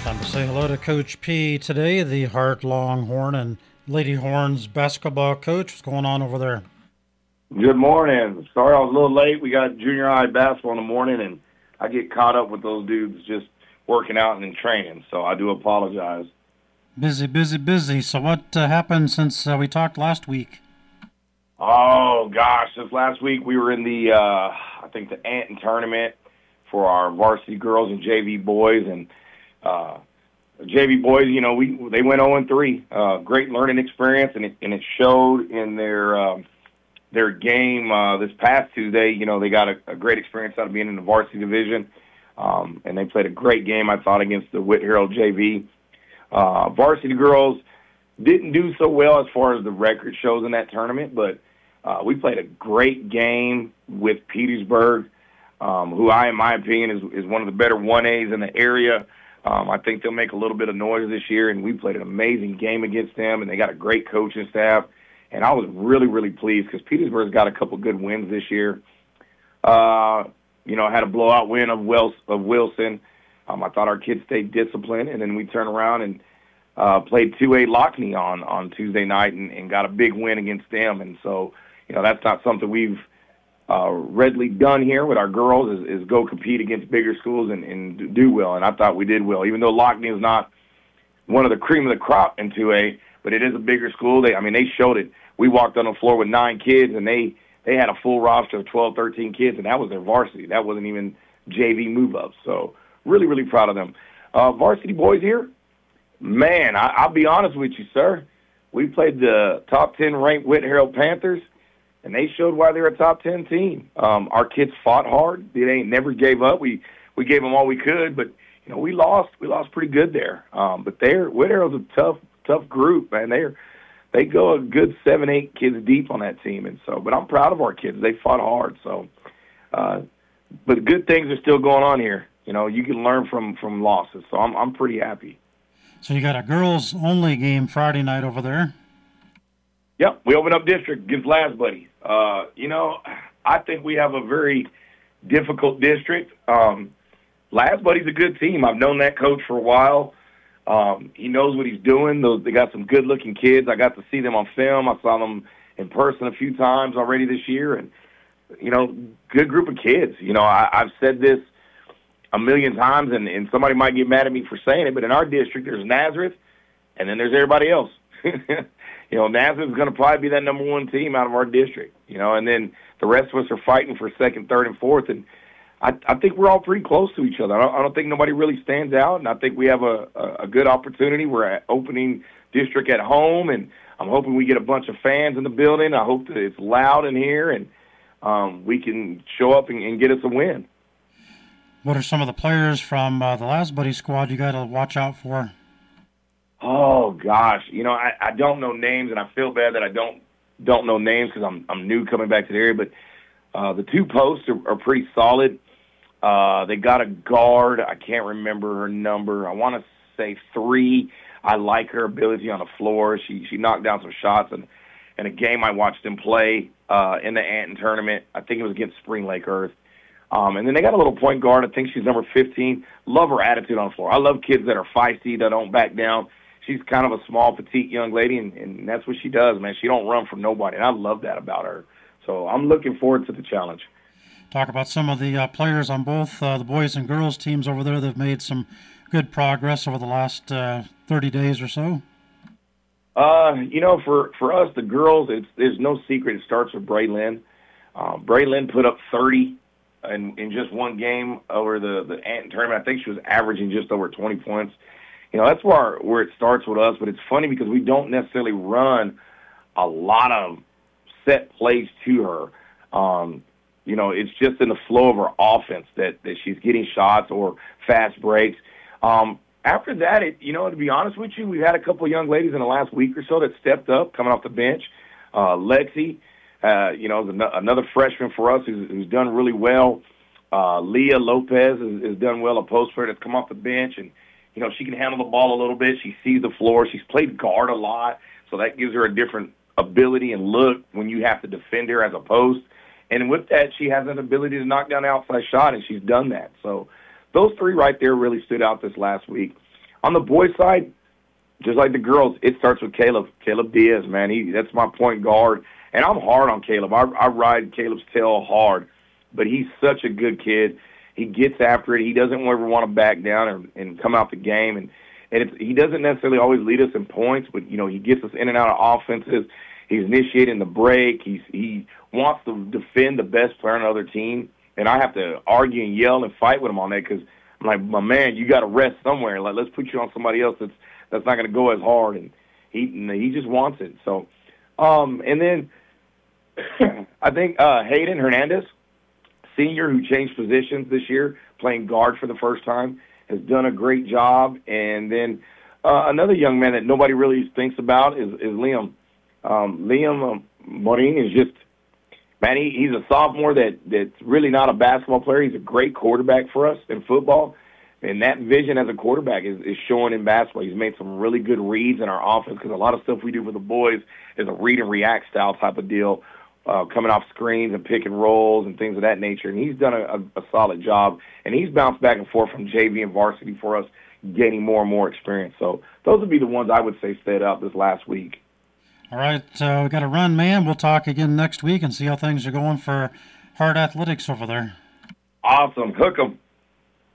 Time to say hello to Coach P today, the Hart Longhorn and Lady Horns basketball coach. What's going on over there? Good morning. Sorry I was a little late. We got junior high basketball in the morning, and I get caught up with those dudes just working out and in training. So I do apologize. Busy, busy, busy. So what happened since we talked last week? Oh gosh, this last week we were in the I think the Anton tournament for our varsity girls and JV boys, and uh, JV boys, we they went 0-3. Great learning experience, and it showed in their game this past Tuesday. They got a great experience out of being in the varsity division, and they played a great game, I thought, against the Whit Harold JV. Varsity girls didn't do so well as far as the record shows in that tournament, but we played a great game with Petersburg, who in my opinion, is one of the better 1As in the area. I think they'll make a little bit of noise this year, and we played an amazing game against them, and they got a great coaching staff. And I was really, really pleased because Petersburg's got a couple good wins this year. Had a blowout win of Wilson. I thought our kids stayed disciplined, and then we turned around and played 2A Lockney on Tuesday night and got a big win against them. And so, that's not something we've readily done here with our girls is go compete against bigger schools and do well. And I thought we did well, even though Lockney is not one of the cream of the crop in 2A, but it is a bigger school. They showed it. We walked on the floor with 9 kids, and they had a full roster of 12, 13 kids, and that was their varsity. That wasn't even JV move-ups. So really, really proud of them. Varsity boys here, man, I'll be honest with you, sir. We played the top 10 ranked Whit Harold Panthers, and they showed why they're a top 10 team. Our kids fought hard. They ain't never gave up. We gave them all we could, but we lost. We lost pretty good there. But Whit Harold's a tough group, man. They go a good 7, 8 kids deep on that team, and so. But I'm proud of our kids. They fought hard. So, but good things are still going on here. You can learn from losses. So I'm pretty happy. So you got a girls only game Friday night over there. Yep, we open up district against Last Buddy. I think we have a very difficult district. Last Buddy's a good team. I've known that coach for a while. He knows what he's doing. They got some good-looking kids. I got to see them on film. I saw them in person a few times already this year, and good group of kids. I've said this a million times, and somebody might get mad at me for saying it, but in our district, there's Nazareth, and then there's everybody else. Nazareth's going to probably be that number 1 team out of our district. And then the rest of us are fighting for second, third, and fourth, and I think we're all pretty close to each other. I don't think nobody really stands out, and I think we have a good opportunity. We're at opening district at home, and I'm hoping we get a bunch of fans in the building. I hope that it's loud in here, and we can show up and get us a win. What are some of the players from the Last Buddy squad you got to watch out for? Oh gosh, I don't know names, and I feel bad that I don't know names because I'm new coming back to the area. But the 2 posts are pretty solid. They got a guard. I can't remember her number. I want to say 3. I like her ability on the floor. She knocked down some shots, and in a game I watched them play in the Anton tournament. I think it was against Spring Lake Earth. And then they got a little point guard. I think she's number 15. Love her attitude on the floor. I love kids that are feisty, that don't back down. She's kind of a small, petite young lady, and that's what she does, man. She don't run from nobody, and I love that about her. So I'm looking forward to the challenge. Talk about some of the players on both the boys and girls teams over there that have made some good progress over the last 30 days or so. For us, the girls, there's no secret. It starts with Braylon. Braylon put up 30 in just one game over the Anton tournament. I think she was averaging just over 20 points. That's where it starts with us. But it's funny because we don't necessarily run a lot of set plays to her. It's just in the flow of her offense that she's getting shots or fast breaks. After that, to be honest with you, we've had a couple of young ladies in the last week or so that stepped up coming off the bench. Lexi, is another freshman for us who's done really well. Leah Lopez has done well, a post player that's come off the bench, and she can handle the ball a little bit. She sees the floor. She's played guard a lot, so that gives her a different ability and look when you have to defend her as a post. And with that, she has an ability to knock down the outside shot, and she's done that. So those 3 right there really stood out this last week. On the boys' side, just like the girls, it starts with Caleb. Caleb Diaz, man. That's my point guard. And I'm hard on Caleb. I ride Caleb's tail hard. But he's such a good kid. He gets after it. He doesn't ever want to back down and come out the game. And he doesn't necessarily always lead us in points, but, he gets us in and out of offenses. He's initiating the break. He wants to defend the best player on the other team. And I have to argue and yell and fight with him on that because I'm like, my man, you got to rest somewhere. Like, let's put you on somebody else that's not going to go as hard. And he just wants it. So, and then I think Hayden Hernandez, senior, who changed positions this year, playing guard for the first time, has done a great job. And then another young man that nobody really thinks about is Liam. Liam Morin is just, man, he's a sophomore that's really not a basketball player. He's a great quarterback for us in football. And that vision as a quarterback is showing in basketball. He's made some really good reads in our offense because a lot of stuff we do for the boys is a read and react style type of deal, coming off screens and pick and rolls and things of that nature. And he's done a solid job. And he's bounced back and forth from JV and varsity for us, gaining more and more experience. So those would be the ones I would say stayed up this last week. All right, we got to run, man. We'll talk again next week and see how things are going for Hart Athletics over there. Awesome. Hook 'em.